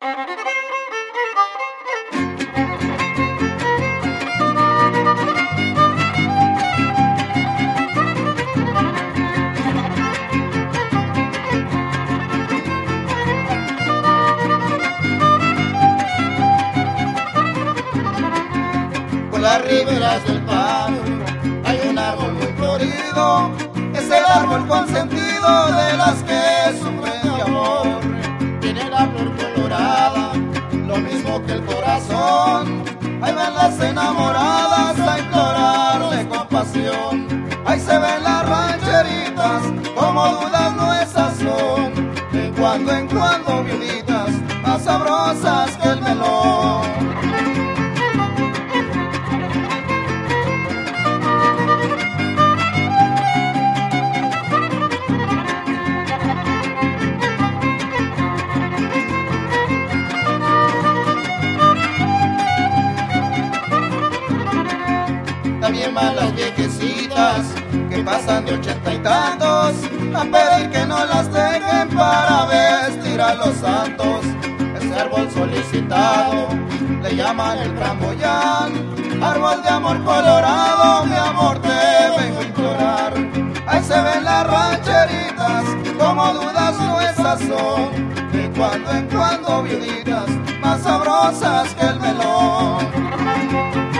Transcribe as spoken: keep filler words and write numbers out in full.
Por las riberas del Palo hay un árbol muy florido, es el árbol consentido de las que sufren de amor. Tiene la flor colorada, lo mismo que el corazón. Ahí van las enamoradas a implorarle compasión. Ahí se ven las rancheritas, como dudas no esas son. De cuando en cuando viuditas, más sabrosas que el melón. También van las viejecitas que pasan de ochenta y tantos a pedir que no las dejen para vestir a los santos. Ese árbol solicitado le llaman el framboyán, árbol de amor colorado, mi amor te vengo a implorar. Ahí se ven las rancheritas, como dudas no esas son, de cuando en cuando viuditas, más sabrosas que el melón.